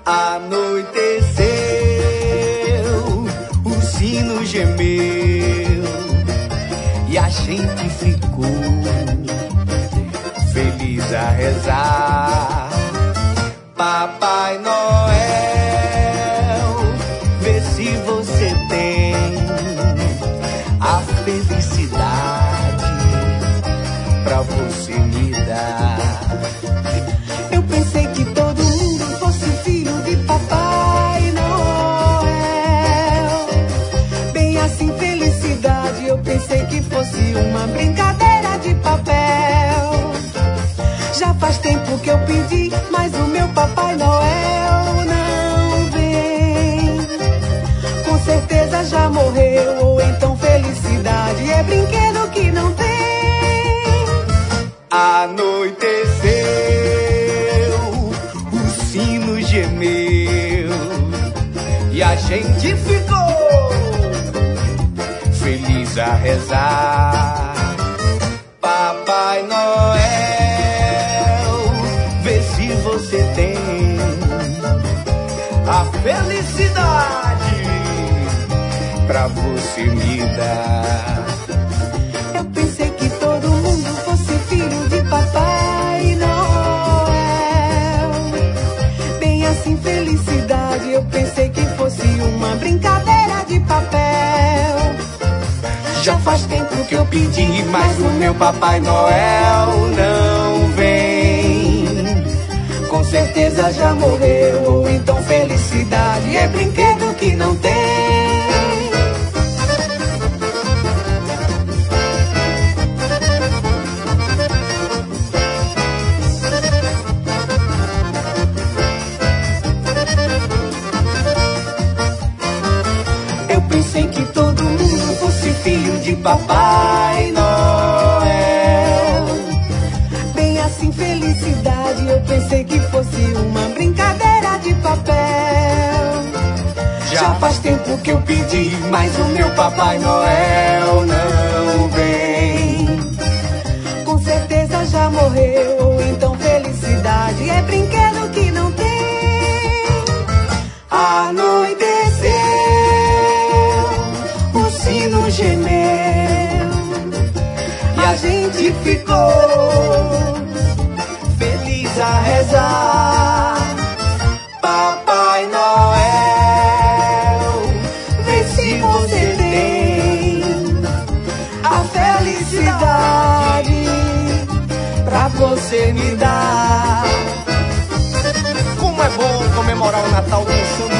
Anoiteceu, o sino gemeu e a gente ficou feliz a rezar. Papai Noel, vê se você tem a felicidade pra você me dar. Eu pensei que todo mundo fosse filho de Papai Noel. Bem assim, felicidade, eu pensei que fosse uma brincadeira de papel. Já faz tempo que eu pedi, mas o meu Papai Noel não vem. Com certeza já morreu, ou então felicidade é brinquedo que não tem. Anoiteceu, o sino gemeu e a gente ficou feliz a rezar. Papai Noel, vê se você tem a felicidade pra você me dar. Eu pensei que todo mundo fosse filho de Papai Noel. Bem assim, felicidade, eu pensei que fosse uma brincadeira de papel. Já faz tempo que eu pedi, mas o meu Papai Noel não vem. Com certeza já morreu, ou então felicidade é brinquedo que não tem. Eu pensei que todo mundo fosse filho de Papai Noel. Bem assim, felicidade, eu pensei que fosse uma brincadeira de papel. Já faz tempo que eu pedi, mas o meu Papai Noel não vem. Com certeza já morreu, ou então felicidade é brinquedo que não tem. Anoiteceu, o sino gemeu e a gente ficou feliz a rezar. Papai Noel, vê se você tem a felicidade pra você me dar. Como é bom comemorar o Natal dançando